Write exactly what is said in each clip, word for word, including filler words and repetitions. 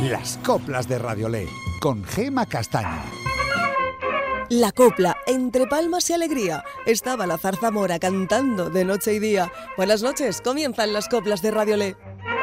Las coplas de Radiolé, con Gema Castaño. La copla, entre palmas y alegría, estaba la zarzamora cantando de noche y día. Buenas noches, comienzan las coplas de Radiolé.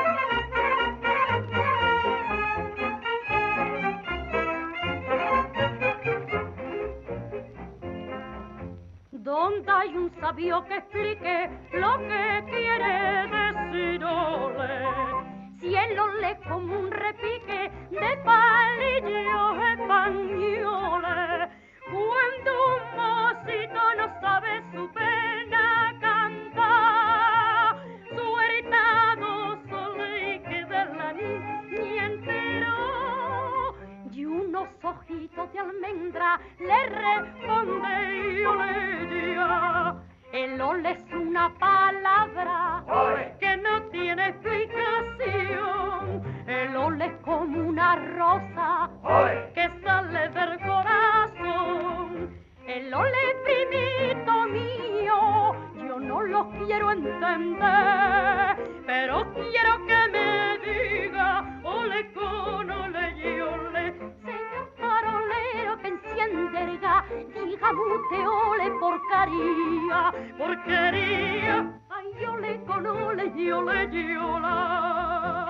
¿Dónde hay un sabio que explique lo que quiere decir ole? Si el ole como un repique de palillos españoles. Cuando un mocito no sabe su pena cantar, su heredado solo que de la niña entero, y unos ojitos de almendra le responde y ole diga. El ole es una palabra ¡Oye! Que no tiene explicación. El ole es como una rosa ¡Oye! Que sale del corazón. El ole, primito mío, yo no lo quiero entender, pero quiero que me diga ole con ole y ole. Señor farolero que enciende el gas, dígame usted ole porcaría, porquería. Ay, ole con ole y ole y ola.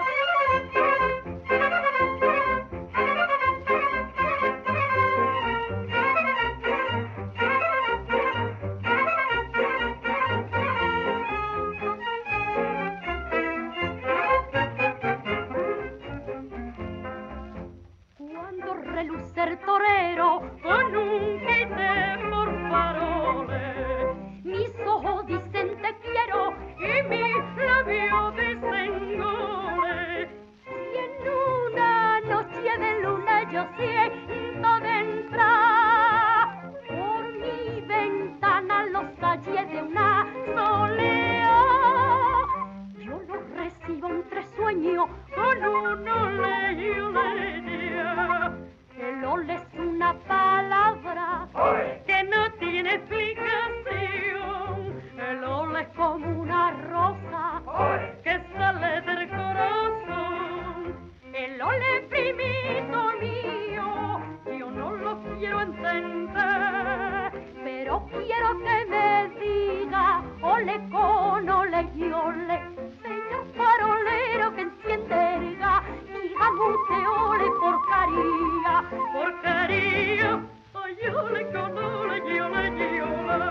Cuando reluce el torero con un quite por faroles, mis ojos dicen te quiero y mis labios dicen gole. Y en una noche de luna yo siento de entrar por mi ventana los talles de una soleá. Yo lo recibo entre sueños con un ole y ole día. El ole es una palabra ¡Oye! Que no tiene explicación. El ole es como una rosa ¡Oye! Que sale del corazón. El ole, primito mío, yo no lo quiero entender, pero quiero que me diga ole con ole y ole. Señor farolero que enciende el gas, dígame usted ole porcaría, porcaría. Ay, ole con ole y ole y ole.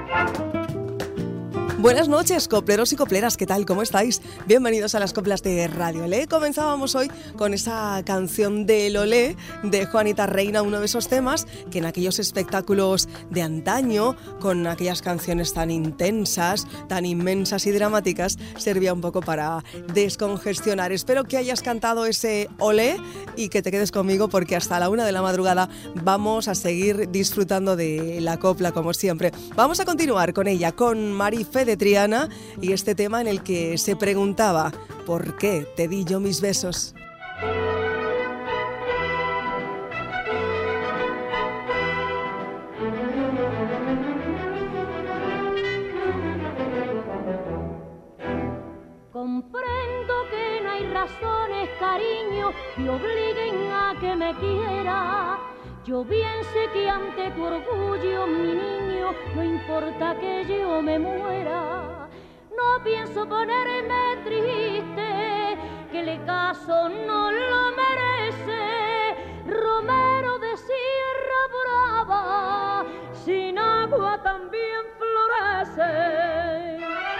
Buenas noches, copleros y copleras, ¿qué tal? ¿Cómo estáis? Bienvenidos a las coplas de Radiolé. Comenzábamos hoy con esa canción del Olé de Juanita Reina, uno de esos temas que en aquellos espectáculos de antaño, con aquellas canciones tan intensas, tan inmensas y dramáticas, servía un poco para descongestionar. Espero que hayas cantado ese Olé y que te quedes conmigo porque hasta la una de la madrugada vamos a seguir disfrutando de la copla como siempre. Vamos a continuar con ella, con Marifé de Triana y este tema en el que se preguntaba ¿por qué te di yo mis besos? Comprendo que no hay razones, cariño, que obliguen a que me quiera. Yo bien sé que ante tu orgullo, mi niño, no importa que yo me muera. No pienso ponerme triste, que el caso no lo merece. Romero de Sierra Brava, sin agua también florece.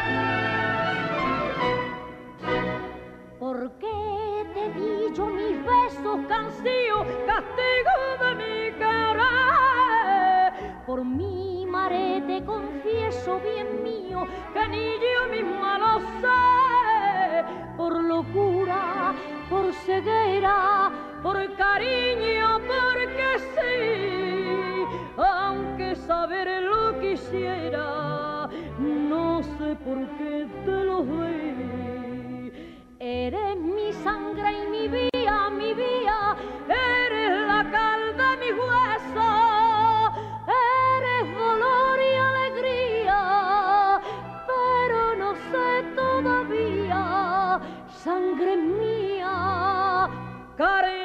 ¿Por qué te di yo mis besos, cansío, castigo de mi cara? Por mi mare te confieso, bien mío, que ni yo misma lo sé. Por locura, por ceguera, por cariño, porque sí. Aunque saber lo quisiera, no sé por qué te lo doy. Eres mi sangre y mi vía, mi vía, eres la cal de mi hueso, eres dolor y alegría, pero no sé todavía, sangre mía, cariño.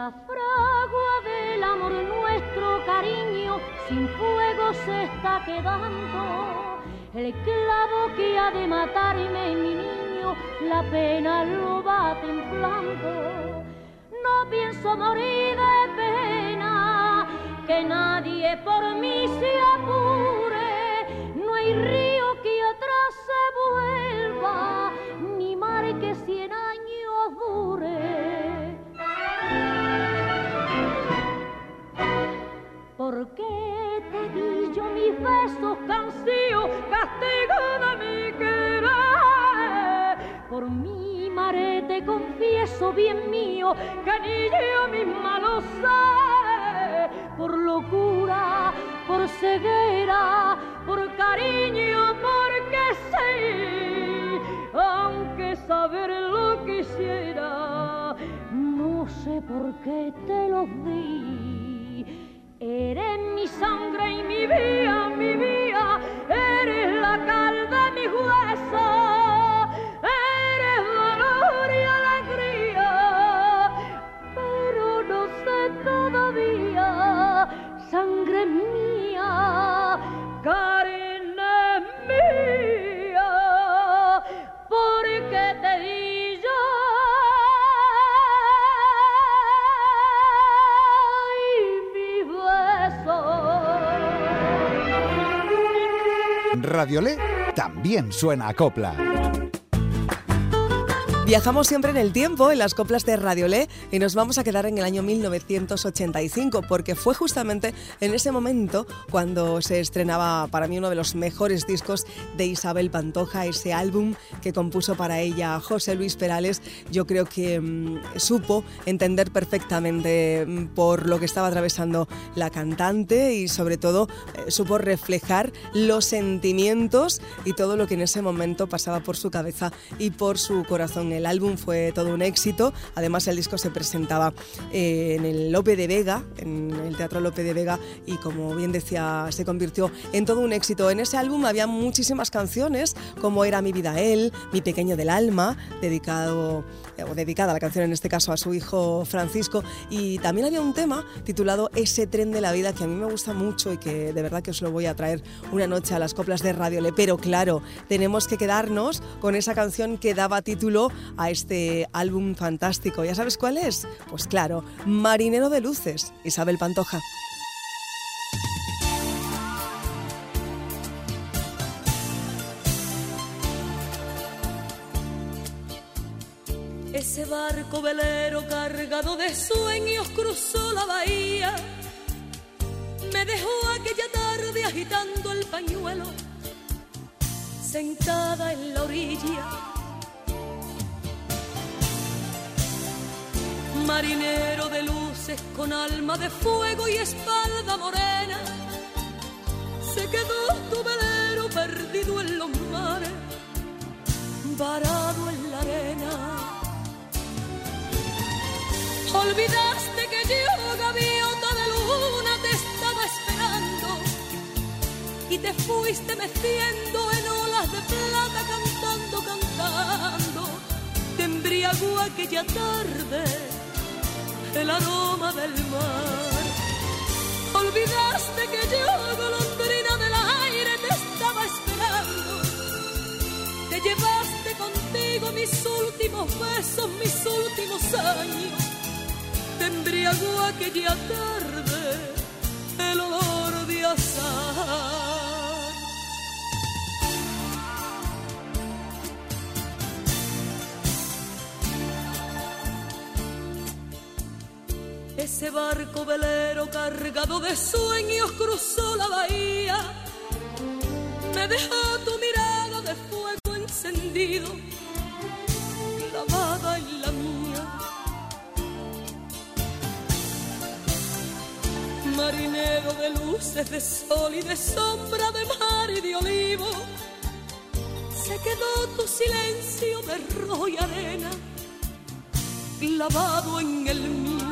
la fragua del amor nuestro cariño sin fuego se está quedando. El clavo que ha de matarme, mi niño, la pena lo va templando. No pienso morir de pena, que nadie por mí se apure. No hay río que atrás se vuelva, ni mar que cien años dure. ¿Por qué te di yo mis besos, cancio, castigo de mi querer? Por mi mare te confieso, bien mío, que ni yo misma lo sé. Por locura, por ceguera, por cariño, porque sí, aunque saberlo quisiera, no sé por qué te lo di. Eres mi sangre y mi vida, mi vida, eres la cal de mis huesos, eres dolor y alegría, pero no sé todavía, sangre mía, carne mía, porque te di yo. Radiolé también suena a copla. Viajamos siempre en el tiempo, en las coplas de Radiolé, y nos vamos a quedar en el año mil novecientos ochenta y cinco, porque fue justamente en ese momento cuando se estrenaba para mí uno de los mejores discos de Isabel Pantoja, ese álbum que compuso para ella José Luis Perales. Yo creo que mmm, supo entender perfectamente mmm, por lo que estaba atravesando la cantante y sobre todo eh, supo reflejar los sentimientos y todo lo que en ese momento pasaba por su cabeza y por su corazón. El álbum fue todo un éxito, además el disco se presentaba eh, en el Lope de Vega, en el Teatro Lope de Vega, y como bien decía, se convirtió en todo un éxito. En ese álbum había muchísimas canciones, como era Mi vida él, Mi pequeño del alma, dedicado, o dedicada la canción en este caso a su hijo Francisco, y también había un tema titulado Ese tren de la vida, que a mí me gusta mucho y que de verdad que os lo voy a traer una noche a las coplas de Radiolé. Pero claro, tenemos que quedarnos con esa canción que daba título a este álbum fantástico. ¿Ya sabes cuál es? Pues claro, Marinero de luces, Isabel Pantoja. Ese barco velero cargado de sueños cruzó la bahía, me dejó aquella tarde agitando el pañuelo, sentada en la orilla. Marinero de luces con alma de fuego y espalda morena, se quedó tu velero perdido en los mares, varado en la arena. Olvidaste que yo, gaviota de luna, te estaba esperando y te fuiste meciendo en olas de plata, cantando, cantando. Te embriagó aquella tarde el aroma del mar. Olvidaste que yo, golondrina del aire, te estaba esperando. Te llevaste contigo mis últimos besos, mis últimos años. Te embriagó aquella tarde el olor de azahar. Ese barco velero cargado de sueños cruzó la bahía, me dejó tu mirada de fuego encendido, clavada en la mía. Marinero de luces, de sol y de sombra, de mar y de olivo, se quedó tu silencio de rojo y arena, clavado en el mío.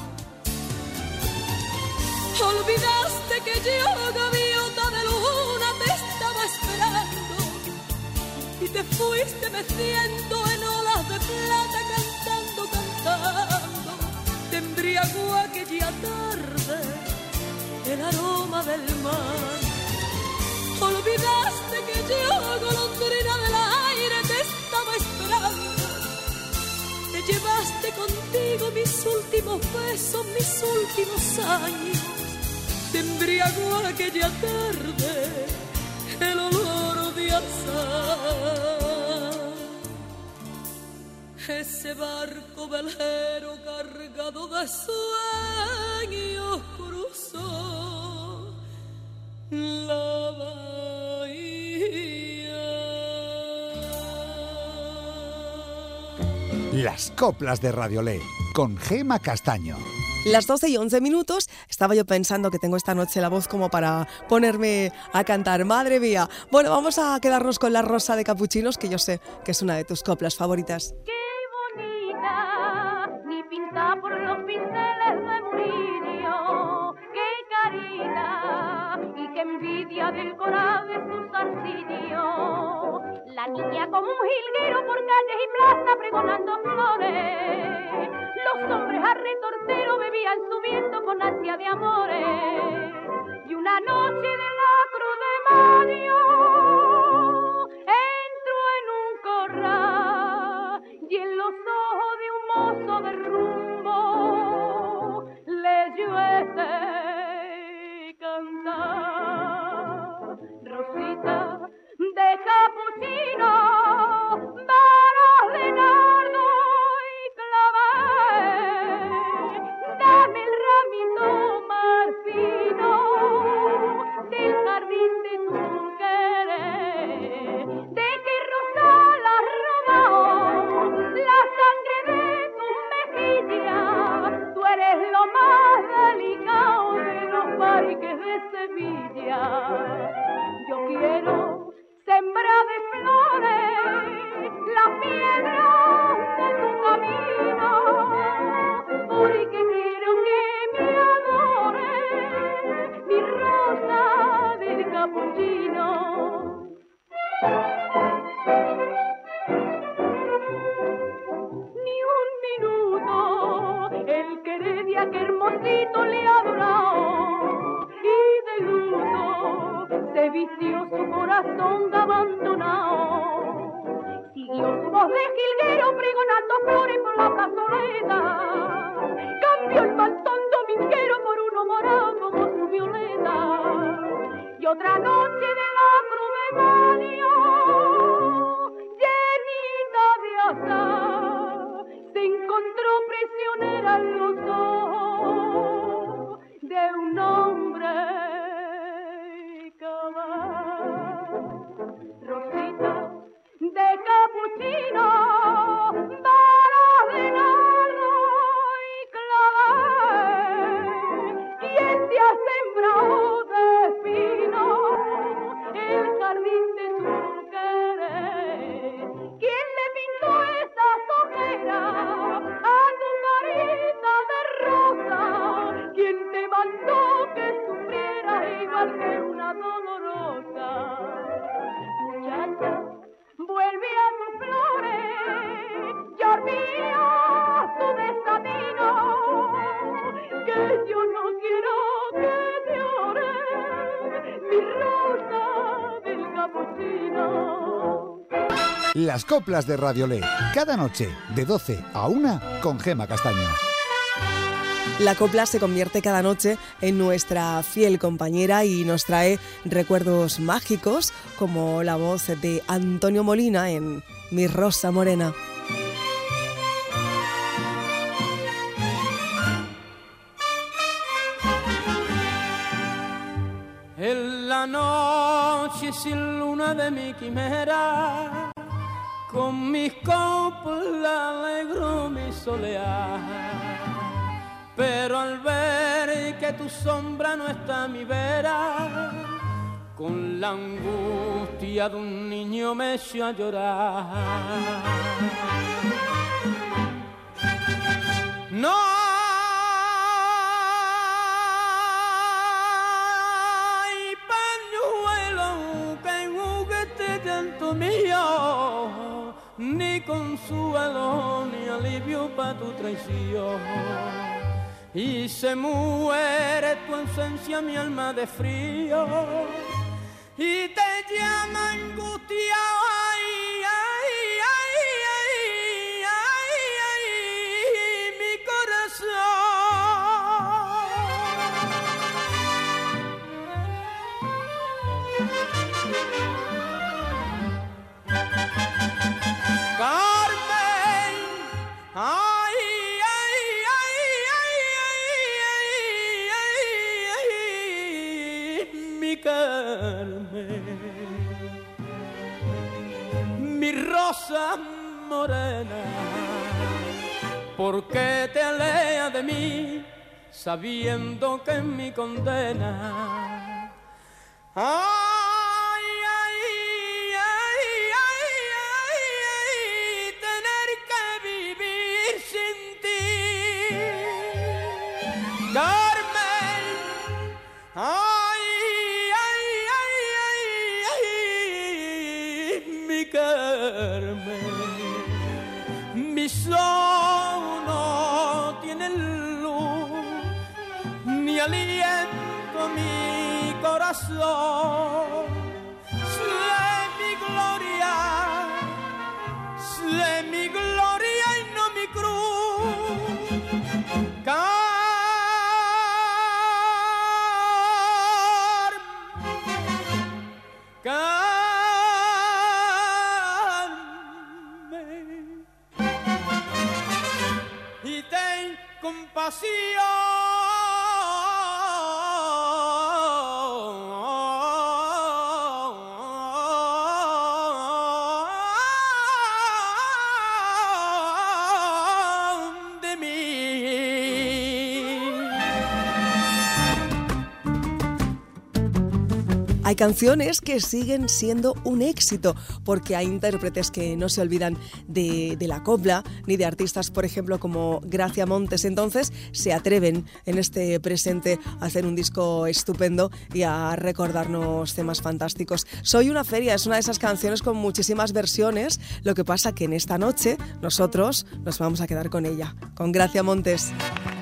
Olvidaste que yo, gaviota de luna, te estaba esperando y te fuiste meciendo en olas de plata, cantando, cantando. Te embriagó aquella tarde el aroma del mar. Olvidaste que yo, golondrina del aire, te estaba esperando. Te llevaste contigo mis últimos besos, mis últimos años. Te embriagó aquella tarde el olor de azahar. Ese barco velero cargado de sueños cruzó la bahía. Las coplas de Radiolé, con Gema Castaño. Las doce y once minutos, estaba yo pensando que tengo esta noche la voz como para ponerme a cantar. ¡Madre mía! Bueno, vamos a quedarnos con La Rosa de Capuchinos, que yo sé que es una de tus coplas favoritas. ¡Qué bonita! Ni pinta por los pinceles de Murillo. ¡Qué carita! Y qué envidia del coral de sus arcillos. La niña como un jilguero por calles y plazas pregonando flores. Los hombres a retortero bebían subiendo con ansia de amores. Y una noche de la cruz de Mario entró en un corral y en los ojos de un mozo de rumbo leyó este cantar. Rosita de capuchino, varas de nardo y clavel, dame el ramito marfino del jardín de tu querer. De que rosa la robado la sangre de tus mejillas, tú eres lo más delicado de los parques de Sevilla. Yo quiero sembrar de flores las piedras de tu camino, porque quiero que me adore mi rosa del capuchino. Ni un minuto el querer de aquel hermosito le ha durado, y de luto se vistió su corazón abandonado. Siguió su voz de jilguero pregonando flores por la plazoleta. Cambió el mantón dominguero por uno morado como su violeta. Y otra noche de la cruz de Mario, llenita de azar, se encontró prisionera en los ojos de un hombre. Rosita de capuchino, varas de nardo y clavel, ¿quién te ha sembrado de espino el jardín de tu querer? ¿Quién le pintó esas ojeras a tu carita de rosa? ¿Quién te mandó que sufrieras igual que una dolorosa? Muchacha, vuelve a tus flores y olvida tu desatino, que yo no quiero que llore mi rosa del capuchino. Las coplas de Radiolé, cada noche de doce a una con Gema Castaño. La copla se convierte cada noche en nuestra fiel compañera y nos trae recuerdos mágicos, como la voz de Antonio Molina en Mi Rosa Morena. En la noche sin luna de mi quimera, con mis coplas alegro mi soleá. Pero al ver que tu sombra no está a mi vera, con la angustia de un niño me echo a llorar. No hay pañuelo que enjugue este llanto mío, ni consuelo ni alivio pa' tu traición. y se muere tu ausencia, mi alma de frío, y te llama angustia, ay, ay, ay, ay, ay, ay, mi Carmen, ay, ay, ay, ay, ay, ay, ay, mi Carmen, mi rosa morena, ¿por qué te alejas de mí sabiendo que es mi condena? Ay, ay, ay, ay, ay, ay, tener que vivir sin ti. Carmen, ay, ay, ay, ay, ay, mi Carmen, mi sol no tiene luz ni aliento, mi corazón, sé mi gloria, sé mi gloria y no mi cruz. Carmen, Carmen, y ten compasión de mí. Hay canciones que siguen siendo un éxito porque hay intérpretes que no se olvidan de, de la copla ni de artistas, por ejemplo, como Gracia Montes. Entonces se atreven en este presente a hacer un disco estupendo y a recordarnos temas fantásticos. Soy una feria es una de esas canciones con muchísimas versiones. Lo que pasa que en esta noche nosotros nos vamos a quedar con ella, con Gracia Montes.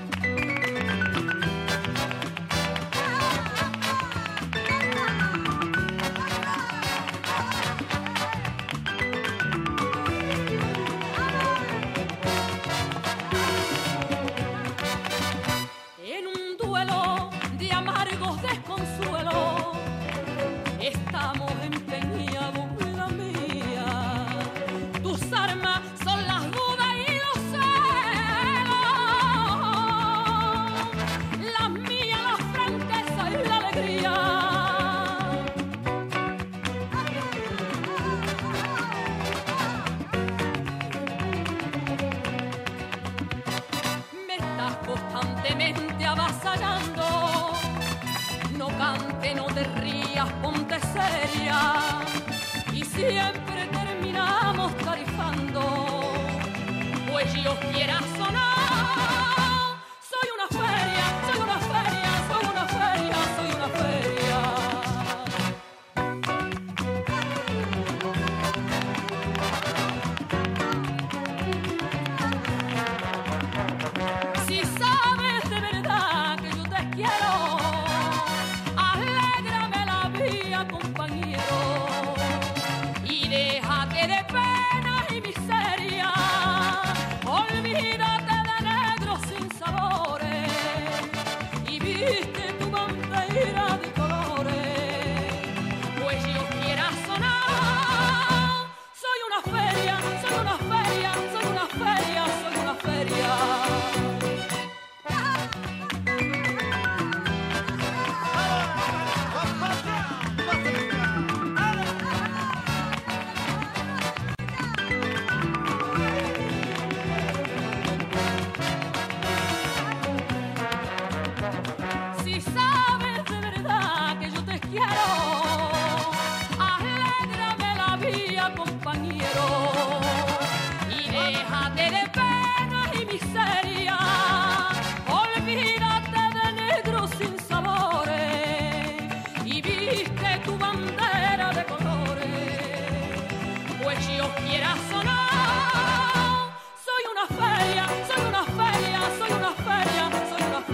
Constantemente avasallando, no cante, no te rías, ponte seria, y siempre terminamos tarifando, pues yo quiera sonar. Soy una feria, soy una feria, soy una feria, soy una feria. Soy una feria, soy una feria, soy una feria, soy una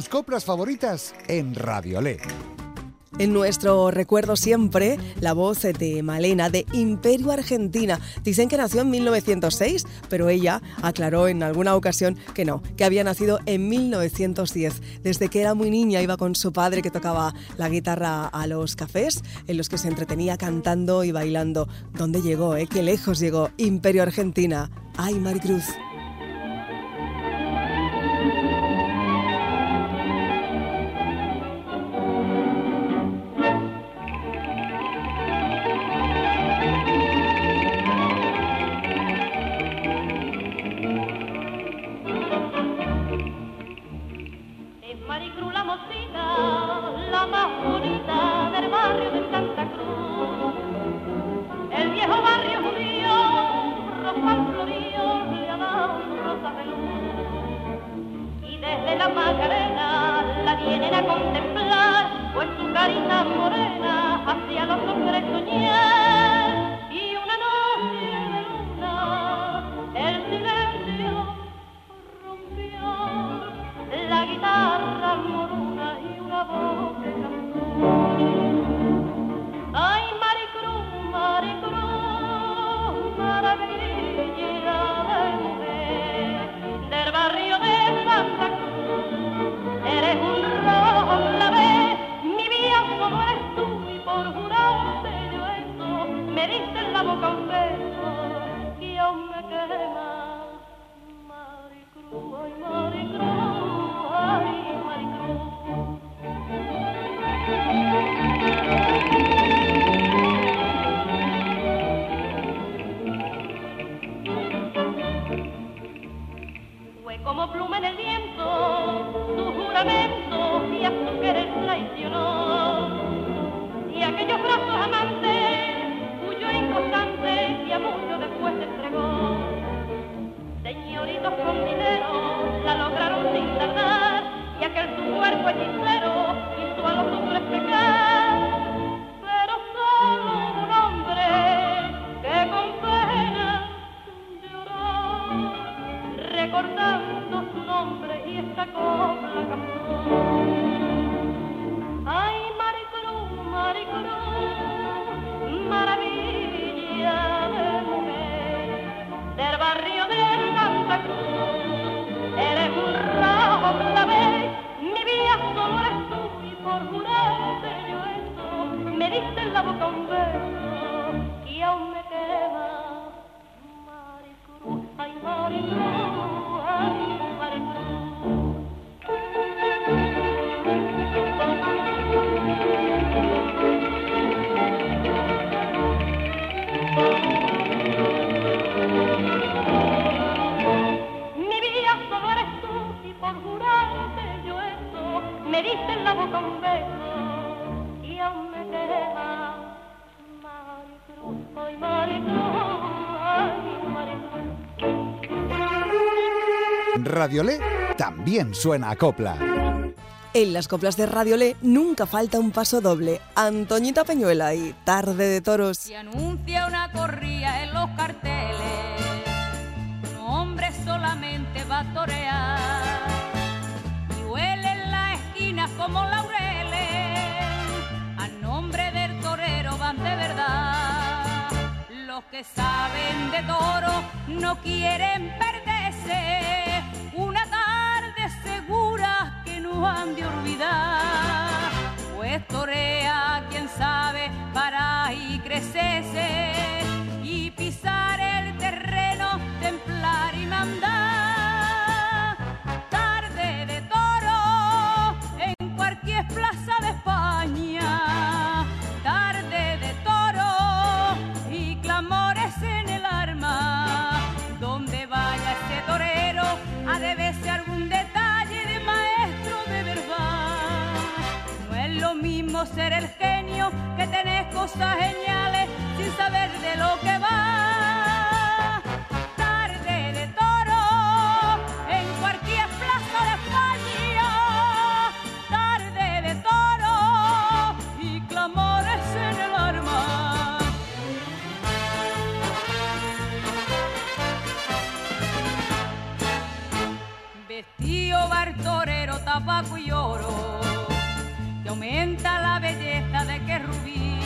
tus coplas favoritas en Radiolé. En nuestro recuerdo siempre, la voz de Malena, de Imperio Argentina. Dicen que nació en mil novecientos seis, pero ella aclaró en alguna ocasión que no, que había nacido en mil novecientos diez. Desde que era muy niña iba con su padre, que tocaba la guitarra, a los cafés en los que se entretenía cantando y bailando. ¿Dónde llegó, eh? Qué lejos llegó Imperio Argentina. ¡Ay, Maricruz! Radiolé también suena a copla. En las coplas de Radiolé nunca falta un paso doble. Antoñita Peñuela y Tarde de Toros. Se anuncia una corrida en los carteles, un hombre solamente va a torear y huele en la esquina como laureles. A nombre del torero van de verdad. Los que saben de toro no quieren perderse una tarde segura que no han de olvidar, pues torea quien sabe para y crecerse y pisar el terreno, templar y mandar. Tarde de toro en cualquier plaza de España, tarde de toro y clamores en el arma. Donde vaya ese torero ha de verse algún detalle de maestro de verdad. No es lo mismo ser el genio que tener cosas geniales sin saber de lo que va. Tarde de toro en cualquier plaza de España, tarde de toro y clamores en el arma. Vestido va el torero, tabaco y yo oro, que aumenta la belleza de que es rubí,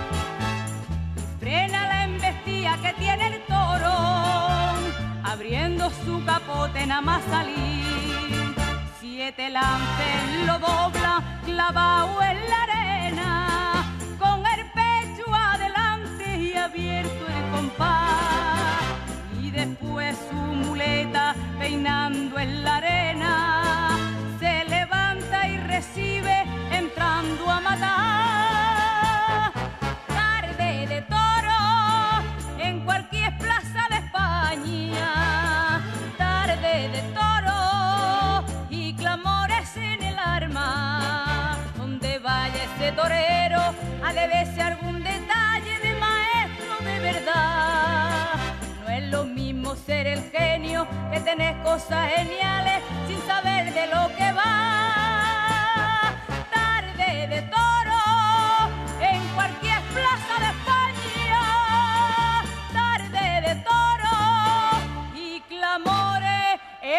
frena la embestida que tiene el toro, abriendo su capote nada más salir. Siete lances lo dobla clavado en la arena, con el pecho adelante y abierto el compás, y después su muleta peinando en la arena, se levanta y recibe entrando a matar. Tarde de toro en cualquier plaza de España, tarde de toro y clamores en el arma, donde vaya ese torero ha de verse algún detalle de maestro de verdad. No es lo mismo ser el genio que tener cosas geniales sin saber de lo que va. Tarde de toro en cualquier plaza de España, tarde de toro y clamores eh,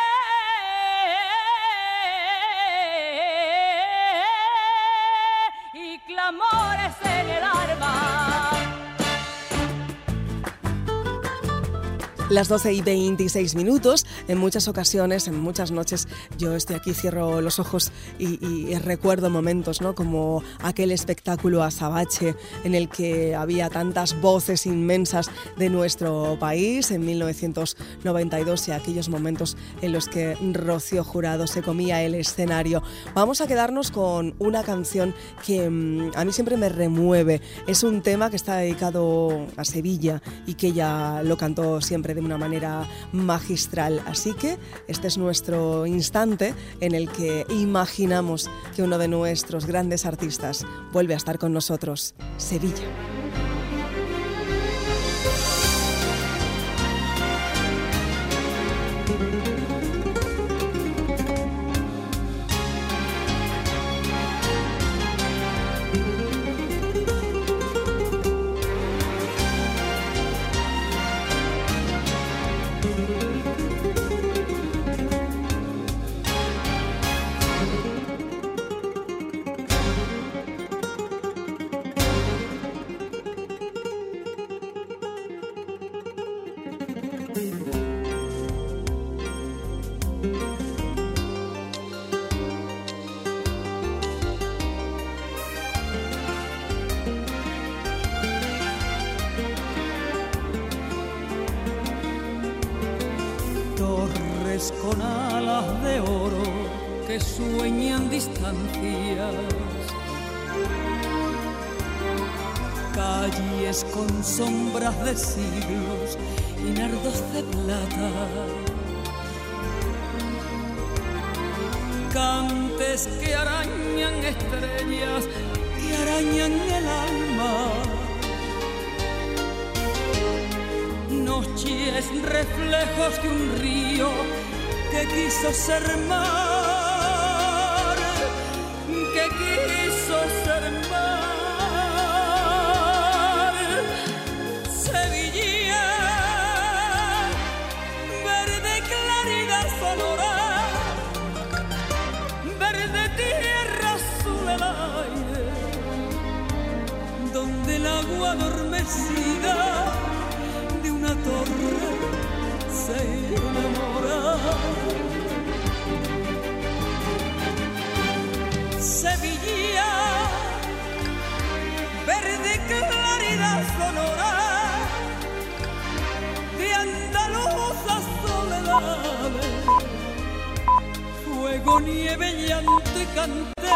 y clamores en el arma. Las doce y veintiséis minutos, en muchas ocasiones, en muchas noches, yo estoy aquí, cierro los ojos y, y recuerdo momentos, ¿no? Como aquel espectáculo Azabache en el que había tantas voces inmensas de nuestro país en mil novecientos noventa y dos y aquellos momentos en los que Rocío Jurado se comía el escenario. Vamos a quedarnos con una canción que mmm, a mí siempre me remueve. Es un tema que está dedicado a Sevilla y que ella lo cantó siempre de una manera magistral. Así que este es nuestro instante en el que imaginamos que uno de nuestros grandes artistas vuelve a estar con nosotros. Sevilla. Con alas de oro que sueñan distancias, calles con sombras de siglos y nardos de plata, cantes que arañan estrellas, que arañan el alma, noches reflejos de un río que quiso ser mar, que quiso ser mar. Sevilla, verde claridad sonora, verde tierra azul el aire, donde el agua adormecida de una torre se enamora. Sevilla, verde claridad sonora de andaluzas soledades, fuego, nieve, llanto y canté.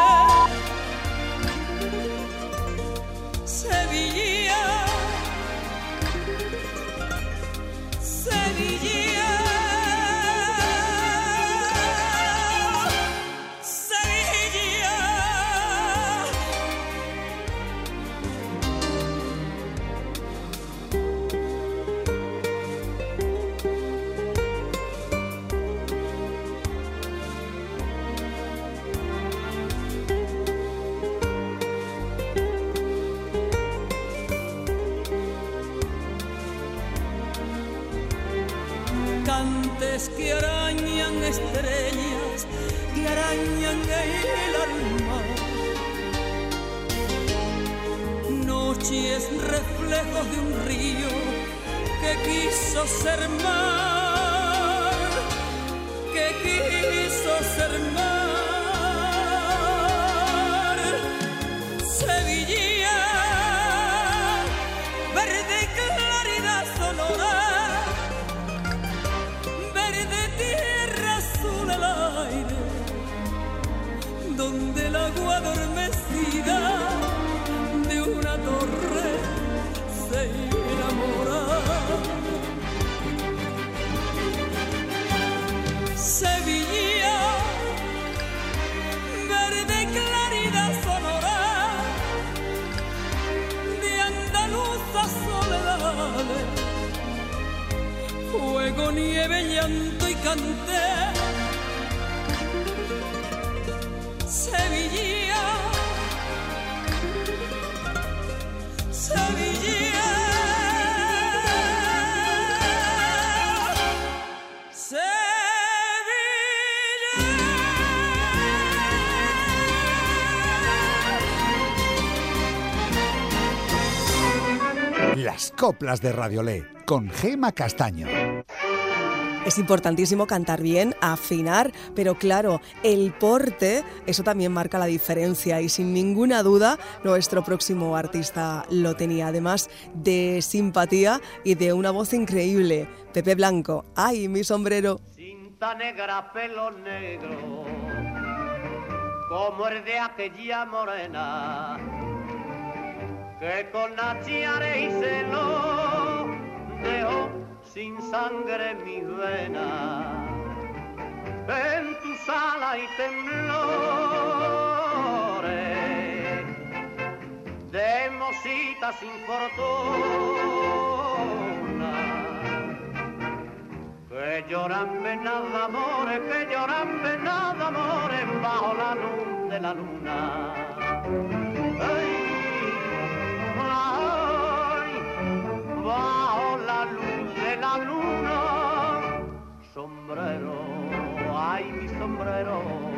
Sevilla, Sevilla, Sevilla. reflejos de un río que quiso ser mar, que quiso ser mar. Sevilla, verde claridad sonora, verde tierra, azul el aire, donde el agua adormecida de una torre se enamora. Sevilla, verde claridad sonora, de andaluzas soledades, fuego, nieve, llanto y canté. Sevilla, Sevilla, Sevilla. Las coplas de Radiolé con Gema Castaño. Es importantísimo cantar bien, afinar, pero claro, el porte, eso también marca la diferencia y sin ninguna duda nuestro próximo artista lo tenía, además de simpatía y de una voz increíble. Pepe Blanco, ¡ay, mi sombrero! Cinta negra, pelo negro, como el de aquella morena, que con achiare y celo dejó sin sangre mi vena, en tu sala y temblores de mosita sin fortuna, que lloran penas de amores, que lloran penas de amores bajo la luz de la luna. Ay, ay, bajo la luz de la luna, sombrero, ay mi sombrero,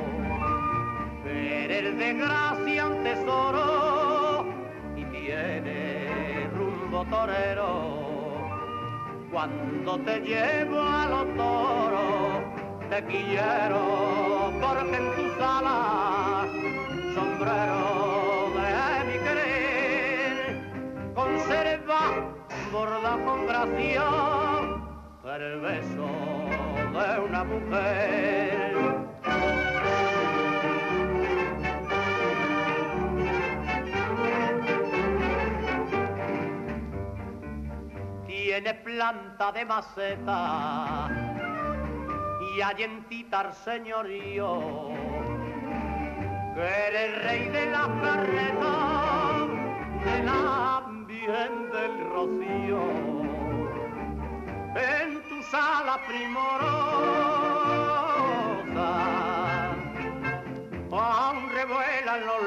eres de gracia un tesoro y tiene rumbo torero. Cuando te llevo a los toros, te quiero porque en tu sala, sombrero de mi querer, conserva borda con gracia el beso de una mujer. Tiene planta de maceta y allentita el señorío, que eres rey de la carreta, de la Virgen del Rocío. En tu sala primorosa aún revuelan los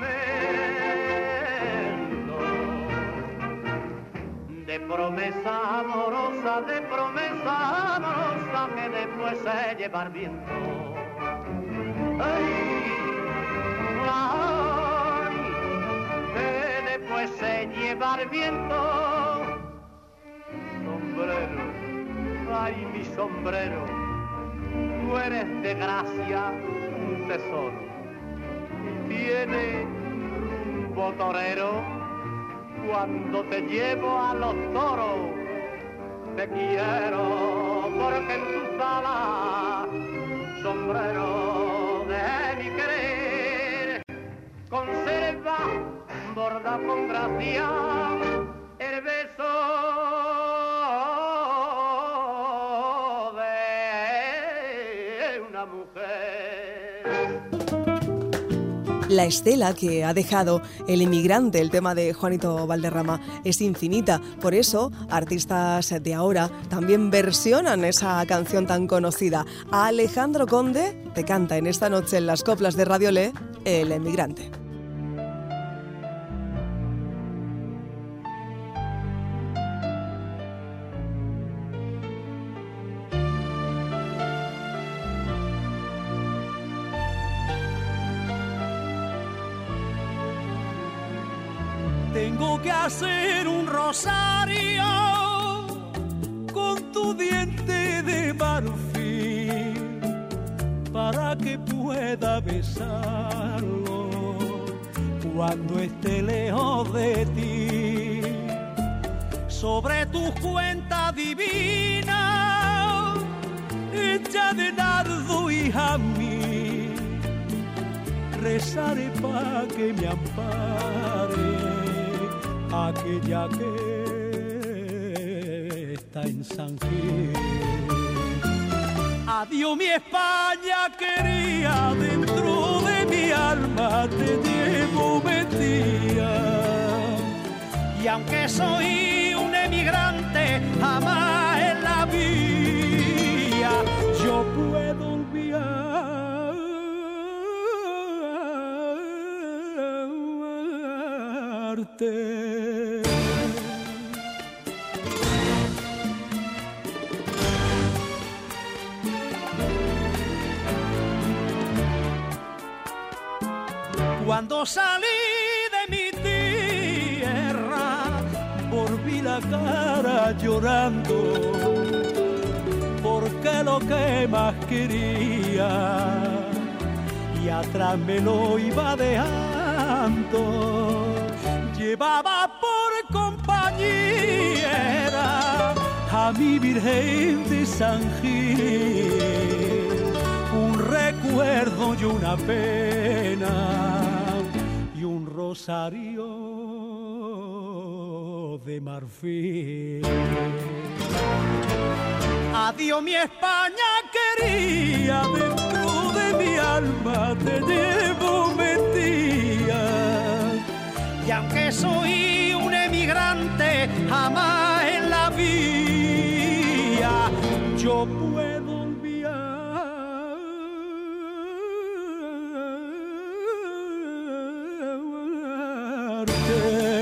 lamentos de promesa amorosa, de promesa amorosa que después se lleva el viento. Ay, ay, que después se lleva el viento. Sombrero, ay mi sombrero, tú eres de gracia un tesoro, tiene rumbo torero. Cuando te llevo a los toros, te quiero porque en tu sala, sombrero de mi querer, conserva borda con gracia el beso de una mujer. La estela que ha dejado El Emigrante, el tema de Juanito Valderrama, es infinita. Por eso, artistas de ahora también versionan esa canción tan conocida. Alejandro Conde te canta en esta noche en las coplas de Radiolé, El Emigrante. tengo que hacer un rosario con tu diente de marfil para que pueda besarlo cuando esté lejos de ti. Sobre tus cuentas divinas, hecha de nardo y jamí, rezaré pa' que me ampare aquella que está en San Gil. Adiós mi España quería, dentro de mi alma te llevo metida. Y aunque soy un emigrante, jamás en la vida yo puedo olvidarte. Cuando salí de mi tierra, volví la cara llorando, porque lo que más quería y atrás me lo iba dejando. Llevaba por compañera a mi Virgen de San Gil, un recuerdo y una pena y un rosario de marfil. Adiós mi España quería, dentro de mi alma te llevo metida. Y aunque soy un emigrante, jamás en la vida yo puedo olvidarte.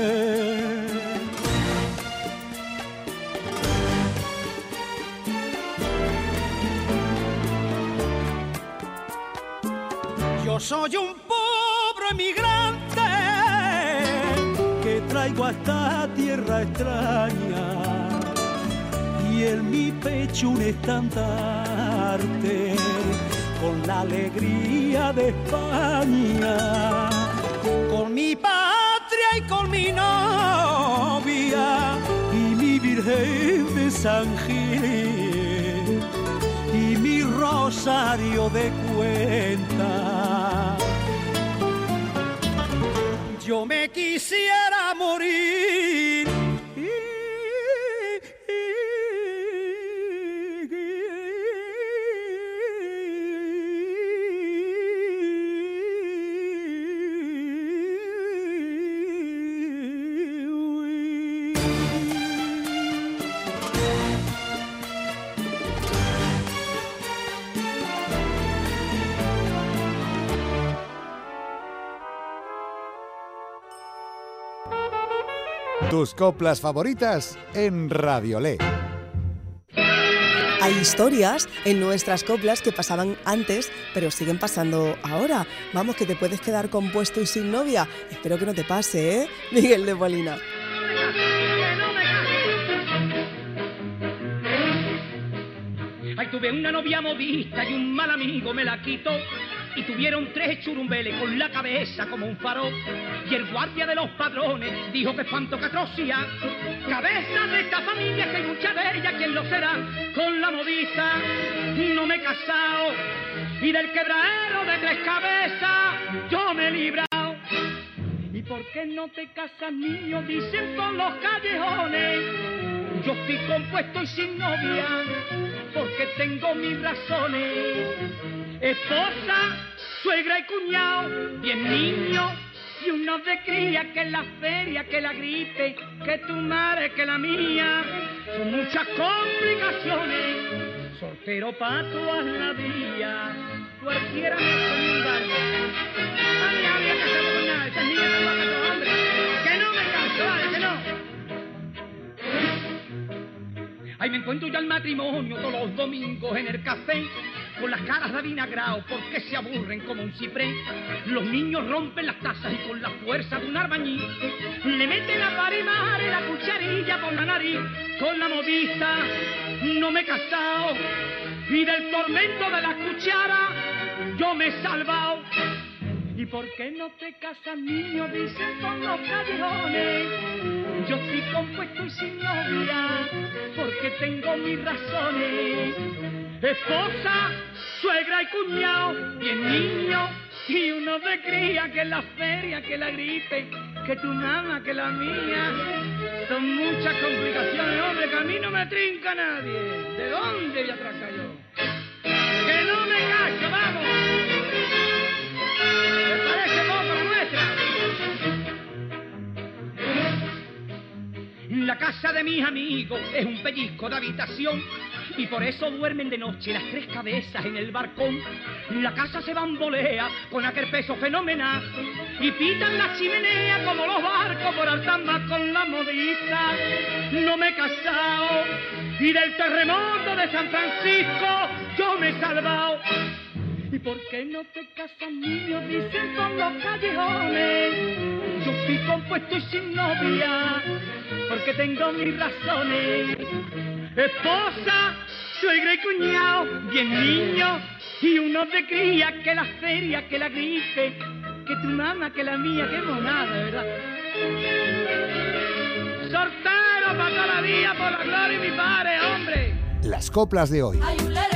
Yo soy un pobre emigrante que traigo a esta tierra extraña y en mi pecho un estandarte con la alegría de España, con mi patria y con mi novia y mi Virgen de San Gil y mi rosario de cuenta. Yo me quisiera morir Tus coplas favoritas en Radiolé. Hay historias en nuestras coplas que pasaban antes, pero siguen pasando ahora. Vamos, que te puedes quedar compuesto y sin novia. Espero que no te pase, ¿eh? Miguel de Molina. Ay, tuve una novia modista y un mal amigo me la quitó. Y tuvieron tres churumbeles con la cabeza como un faro. Y el guardia de los padrones dijo que espanto que atrocidad. Cabeza de esta familia, que hay mucha de ella, ¿quién lo será? Con la modista no me he casado. Y del quebradero de tres cabezas yo me he librado. ¿Y por qué no te casas, niño? Dicen por los callejones. Yo estoy compuesto y sin novia, porque tengo mis razones. Esposa, suegra y cuñado, diez niños y unos de cría, que la feria, que la gripe, que tu madre, que la mía. Son muchas complicaciones, soltero pa' todas la vida. Cualquiera me ayudar. Ay, había que hacer con nada, esta niña no va a casar, hombre. Que no me canso, vale, que no. Ay, me encuentro ya al matrimonio todos los domingos en el café. con las caras de vinagrao porque se aburren como un ciprés. Los niños rompen las tazas y con la fuerza de un arbañí le meten a parimare la cucharilla por la nariz. Con la modista no me he casado y del tormento de la cuchara yo me he salvado. ¿Y por qué no te casas, niño? Dicen por los callejones. Yo estoy compuesto y sin novia, porque tengo mis razones. Esposa, suegra y cuñado, diez niños y uno de cría, que la feria, que la gripe, que tu mamá, que la mía. Son muchas complicaciones, hombre, que a mí no me trinca nadie. ¿De dónde voy a trancar yo? ¡Que no me cacho, vamos! ¿Te parece poco la nuestra? La casa de mis amigos es un pellizco de habitación y por eso duermen de noche las tres cabezas en el balcón. La casa se bambolea con aquel peso fenomenal y pitan la chimenea como los barcos por alta mar con la modista. No me he casado y del terremoto de San Francisco yo me he salvado. ¿Y por qué no te casas, niño? Dicen por los callejones. Yo estoy compuesto y sin novia, porque tengo mis razones. Esposa, suegra y cuñado, diez niños y uno de cría, que la feria, que la gripe, que tu mamá, que la mía, que monada, ¿verdad? Sortero para toda la vida, por la gloria de mi padre, hombre. Las coplas de hoy.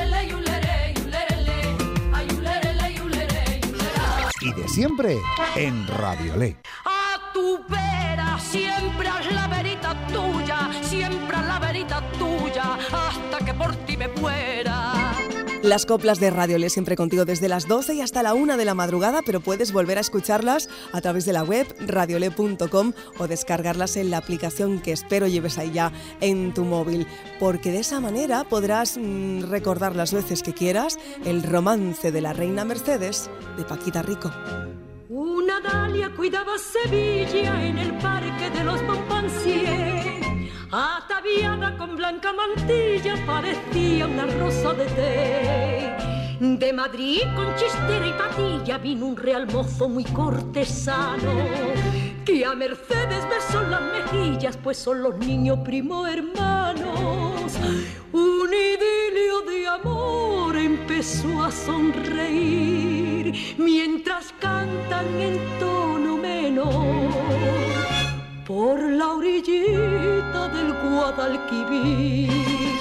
Y de siempre en Radiolé. A tu vera, siempre haz la verita tuya, siempre haz la verita tuya, hasta que por ti me muera. Las coplas de Radiolé siempre contigo desde las doce y hasta la una de la madrugada, pero puedes volver a escucharlas a través de la web radiolé punto com o descargarlas en la aplicación que espero lleves ahí ya en tu móvil, porque de esa manera podrás mmm, recordar las veces que quieras el romance de la reina Mercedes de Paquita Rico. Una dalia cuidaba Sevilla en el parque de los Montpensier. Ataviada con blanca mantilla parecía una rosa de té. De Madrid con chistera y patilla vino un real mozo muy cortesano que a Mercedes besó las mejillas, pues son los niños primo hermanos. Un idilio de amor empezó a sonreír mientras cantan en tono menor por la orillita del Guadalquivir.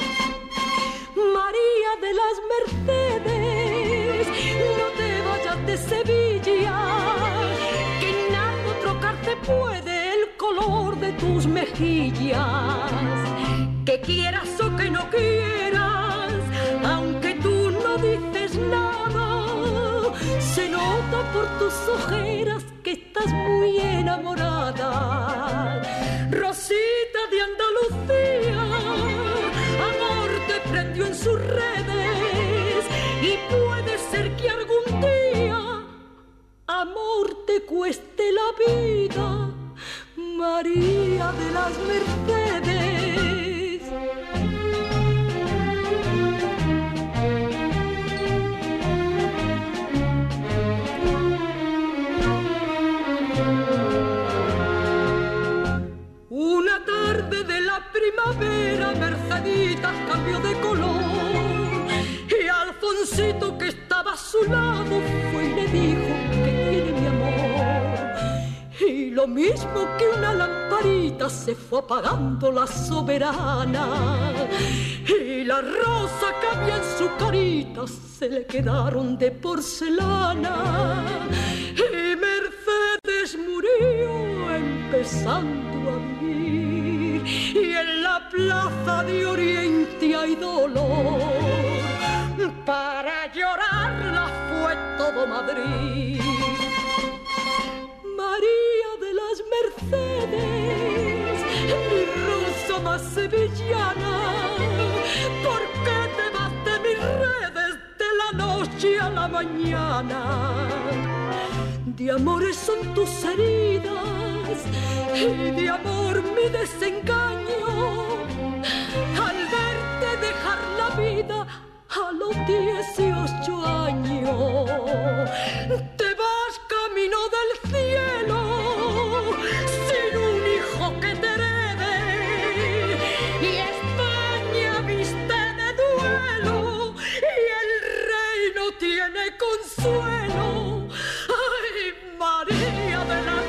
María de las Mercedes, no te vayas de Sevilla, que nada trocarte puede el color de tus mejillas. Que quieras o que no quieras, aunque tú no dices nada, se nota por tus ojeras que estás muy enamorada. Rosita de Andalucía, amor te prendió en sus redes y puede ser que algún día amor te cueste la vida, María de las Mercedes. Una tarde de la primavera, Merceditas cambió de color y Alfonsito, que estaba a su lado, fue y le dijo que tiene mi amor. Y lo mismo que una lamparita se fue apagando la soberana, y la rosa que había en su carita se le quedaron de porcelana, y Mercedes murió empezando a vivir, y en la plaza de Oriente hay dolor, para llorarla fue todo Madrid. María de las Mercedes, mi rosa más sevillana, ¿por qué te vas de mis redes de la noche a la mañana? De amores son tus heridas y de amor mi desengaño, al verte dejar la vida a lo los dieciocho años te vas camino del cielo sin un hijo que te herede y España viste de duelo y el rey no tiene consuelo. ¡Ay, María de las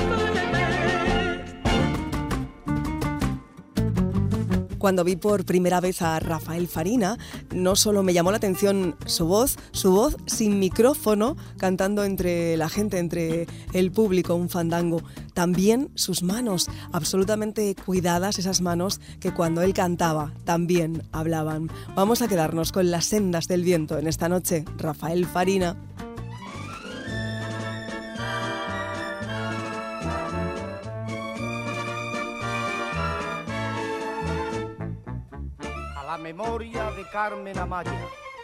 Mercedes! Cuando vi por primera vez a Rafael Farina, no solo me llamó la atención su voz, su voz sin micrófono, cantando entre la gente, entre el público, un fandango. También sus manos, absolutamente cuidadas, esas manos que cuando él cantaba también hablaban. Vamos a quedarnos con las sendas del viento en esta noche. Rafael Farina. La memoria de Carmen Amaya.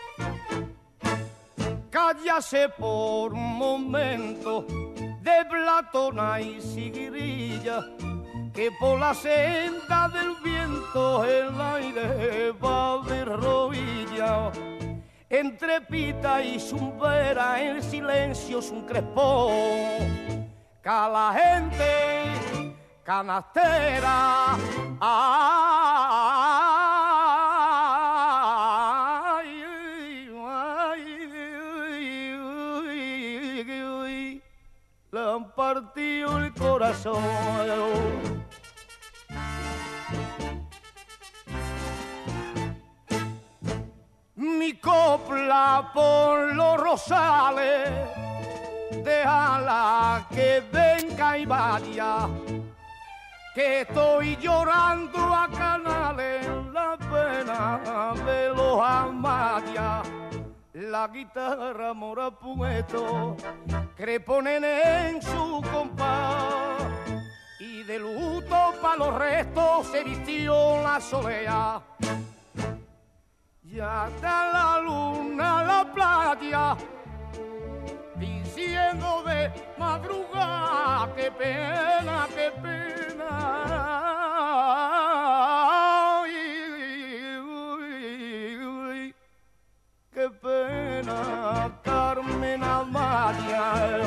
Cállase por un momento de Platona y Sigrilla, que por la senda del viento el aire va de rodillas. Entre pita y zumbera el silencio es un crespón, que a la gente canastera ¡ay! Le han partido el corazón. Mi copla por los rosales, déjala que venga y vaya, que estoy llorando a canales la pena de los Amaya. La guitarra morapuesto que ponen en su compás y de luto pa' los restos se vistió la solea. Ya está la luna la playa diciendo de madrugada, qué pena, qué pena. Qué pena, Carmen Amaya.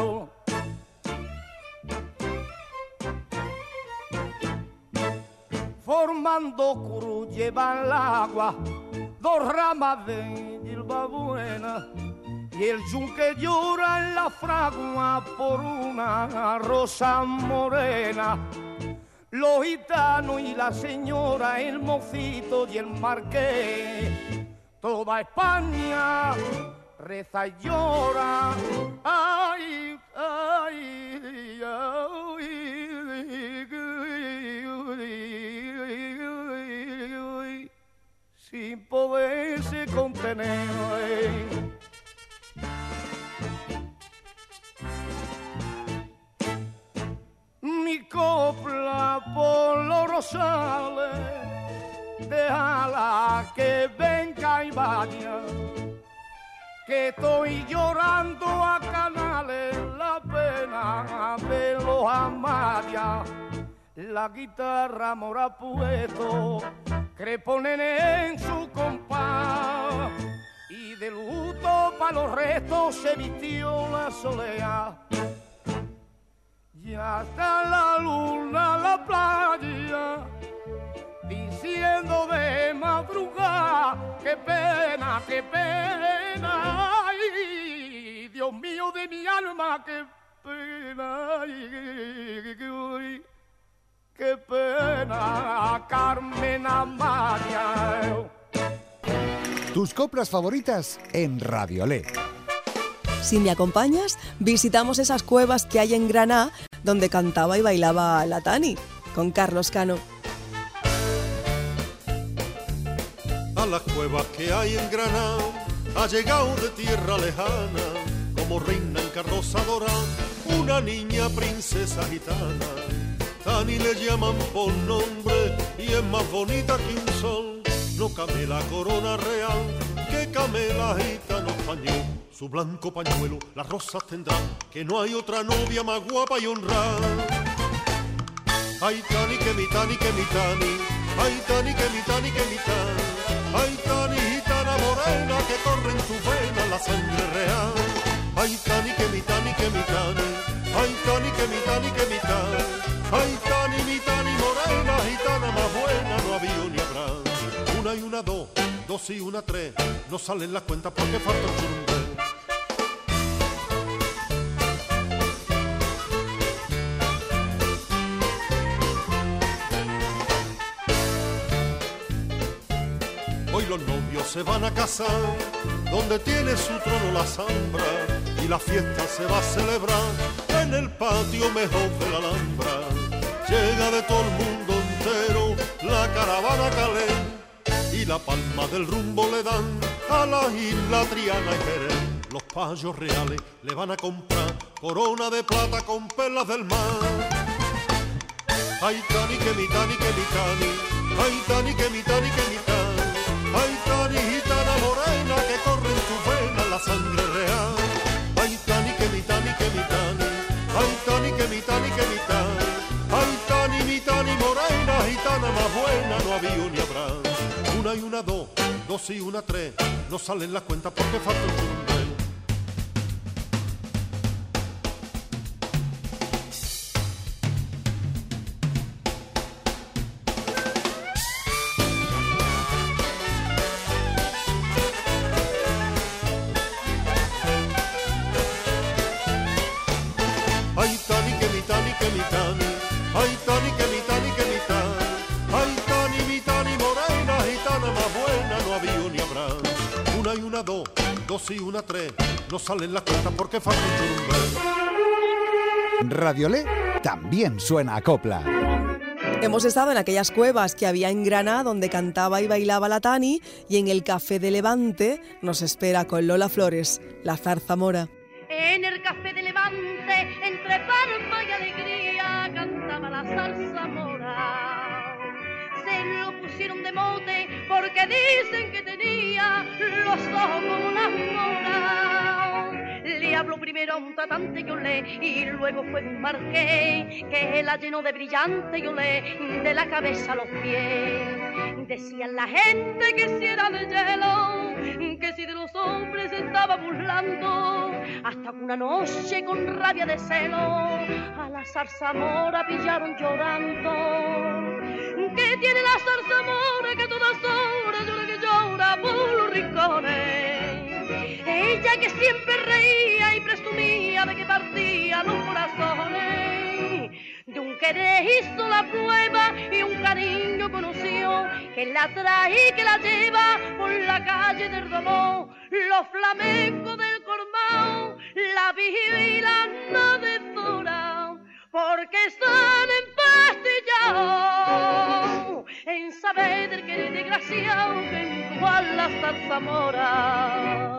Formando cruz llevan el agua, dos ramas de hierbabuena y el yunque llora en la fragua por una rosa morena. Los gitanos y la señora, el mocito y el marqués, toda España reza y llora, ay, ay, ay, ay, sin poderse contener. Mi copla por los rosales, déjala que venga y vaya, que estoy llorando a canales la pena de los Amaya. La guitarra morapuesto que ponen en su compás y de luto pa' los restos se vistió la solea. Ya está la luna la playa diciendo de madrugada, qué pena, qué pena, ay, Dios mío de mi alma, qué pena, ay, qué pena, Carmen Amaya. Tus coplas favoritas en Radiolé. Si me acompañas, visitamos esas cuevas que hay en Granada, donde cantaba y bailaba la Tani, con Carlos Cano. A las cuevas que hay en Granada ha llegado de tierra lejana, como reina en carroza dorada, una niña princesa gitana. Tani le llaman por nombre y es más bonita que un sol. No came la corona real, que came la gitana español. Su blanco pañuelo las rosas tendrá, que no hay otra novia más guapa y honrada. Ay, Tani, que mi Tani, que mi Tani, ay, Tani, que mi Tani, que mi Tani, ay, Tani, gitana morada. morena que corre en tu vena la sangre real. Ay, Tani, que mi Tani, que mi Tani, ay, Tani, que mi Tani, que mi Tani, ay, Tani, mi Tani morena, gitana más buena, no había ni habrá. Una y una dos, dos y una tres, no salen las cuentas porque falta el churumbel. Hoy los novios se van a casar, donde tiene su trono la zambra, y la fiesta se va a celebrar en el patio mejor de la Alhambra. Llega de todo el mundo entero la caravana Calé, y la palma del rumbo le dan a la isla Triana y Jerez. Los payos reales le van a comprar corona de plata con perlas del mar. Ay, Tani, que mi Tani, que mi Tani, ay, Tani, que mi Tani, que mi Tani, ay, Tani, gitana morena que corre en tu vena la sangre real. Ay, Tani, que mi Tani, que mi Tani, ay, Tani, que mi Tani, que mi Tani, ay, Tani, mi Tani morena, gitana más buena, no había ni habrá. Una y una dos, dos y una tres, no salen las cuentas porque falta el churumbel. Ay, Tani, que mi Tani, que mi Tani, ay, Tani, que mi Tani, que mi Tani, ay, Tani, mi Tani morena, gitana más buena, no había ni habrá. Una y una dos, dos y una tres, no salen las cuentas porque falta un churumbel. Radiolé también suena a copla. Hemos estado en aquellas cuevas que había en Granada donde cantaba y bailaba la Tani, y en el Café de Levante nos espera con Lola Flores, la zarzamora. En el Café de Levante, entre palma y alegría, cantaba la zarzamora. Se lo pusieron de mote porque dicen que tenía los ojos como una mora. Le habló primero a un tratante que olé, y luego fue un marqués que la llenó de brillante y olé, de la cabeza a los pies. Decían la gente que si era de hielo, que si de los hombres se estaba burlando, hasta que una noche con rabia de celo a la zarzamora pillaron llorando. ¿Qué tiene la zarzamora que a todas horas llora que llora por los rincones? Ella que siempre reía y presumía de que partía los corazones. De un querer hizo la prueba y un cariño conoció, que la trae y que la lleva por la calle del dolor. Los flamencos del Cormao la vigilan de Zora, porque están empastillados en saber del querer desgraciado que empujó a la zarzamora.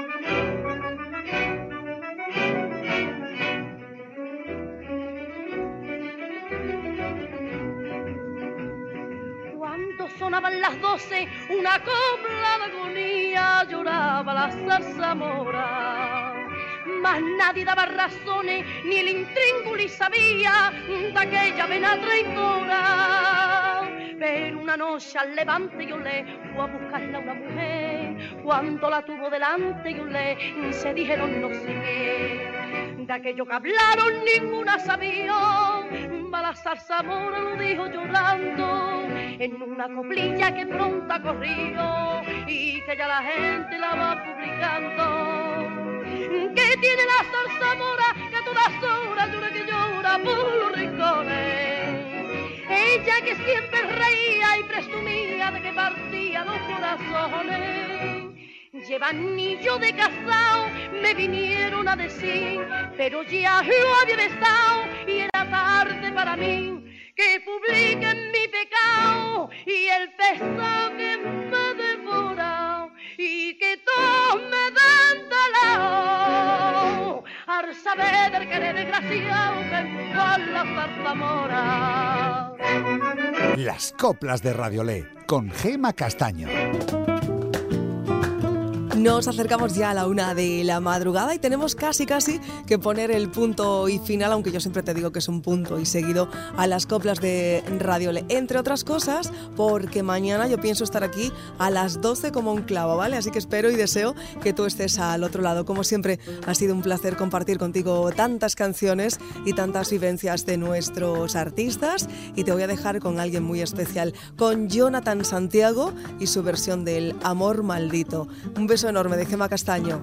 Sonaban las doce, una copla de agonía lloraba la zarzamora. Mas nadie daba razones, ni el intríngulis sabía de aquella vena traidora. Pero una noche al Levante yo le fue a buscarla una mujer. Cuando la tuvo delante yo le se dijeron no sé qué. De aquello que hablaron ninguna sabía. La zarzamora lo dijo llorando en una coplilla que pronto corrió y que ya la gente la va publicando. ¿Qué tiene la zarzamora que a todas horas llora que llora por los rincones? Ella que siempre reía y presumía de que partía los corazones. Lleva anillo de casado, me vinieron a decir, pero ya lo había besado y era tarde para mí. Que publiquen mi pecado y el pesado que me devora, y que todos me den talao al saber del querer desgraciado que empujó a la zarzamora. Las coplas de Radiolé con Gema Castaño. Nos acercamos ya a la una de la madrugada y tenemos casi casi que poner el punto y final, aunque yo siempre te digo que es un punto y seguido a las coplas de Radio Le, entre otras cosas porque mañana yo pienso estar aquí a las doce como un clavo, ¿vale? Así que espero y deseo que tú estés al otro lado. Como siempre, ha sido un placer compartir contigo tantas canciones y tantas vivencias de nuestros artistas, y te voy a dejar con alguien muy especial, con Jonathan Santiago y su versión del Amor Maldito. Un beso enorme de Gema Castaño.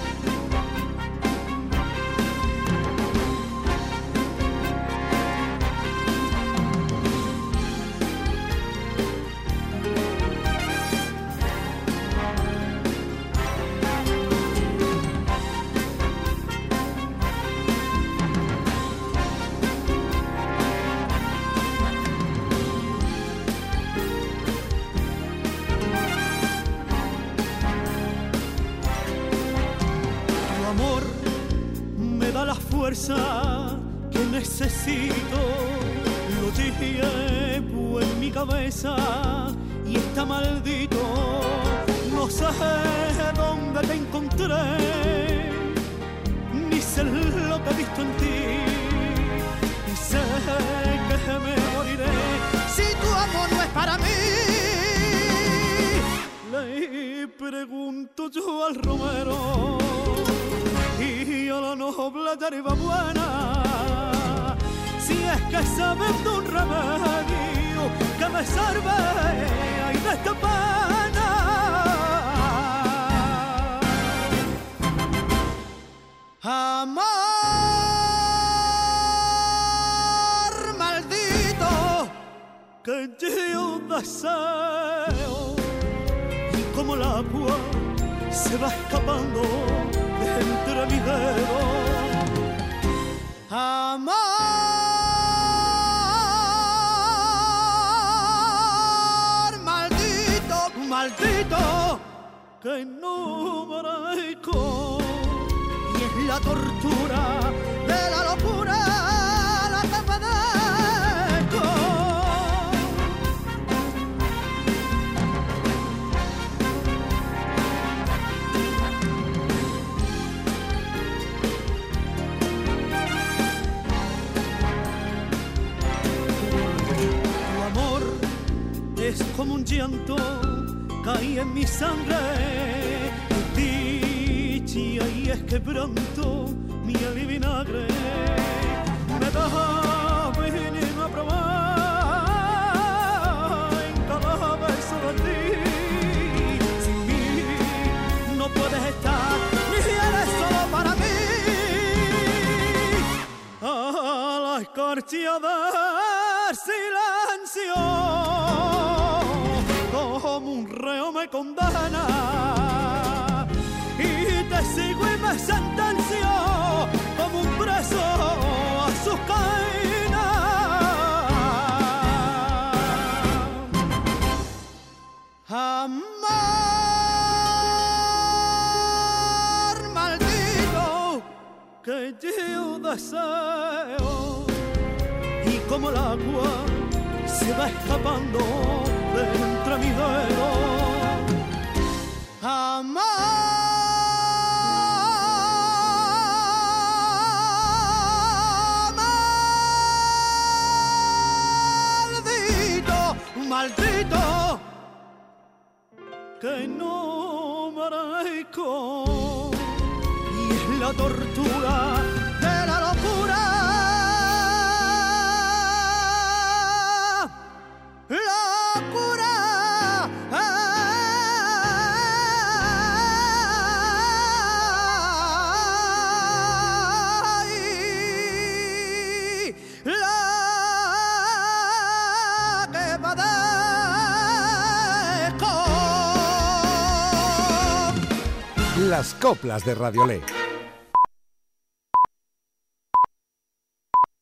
Que necesito, lo llevo en mi cabeza y está maldito. No sé dónde te encontré, ni sé lo que he visto en ti, y sé que me moriré si tu amor no es para mí. Le pregunto yo al romero y a la noble hierba buena, si es que sabes de un remedio que me salve ay, de esta pena. Amor maldito que yo deseo, y como el agua se va escapando entre mis dedos. Amor maldito, maldito, que no merezco, y es la tortura de la locura la que padezco. Es como un llanto, cae en mi sangre, dicha y es quebranto, miel y vinagre, me da veneno a probar en cada beso de ti. Sin mí no puedes estar, ni eres solo para mí. A la escarcha del silencio, como un reo me condena y te sigo y me sentencio como un preso a sus cadenas. Amor maldito que yo deseo, y como el agua se va escapando de entre mis dedos. Amor maldito, maldito, que no merezco, y es la tortura de la locura. Locura, ay, la que padezco. Las coplas de Radio Le.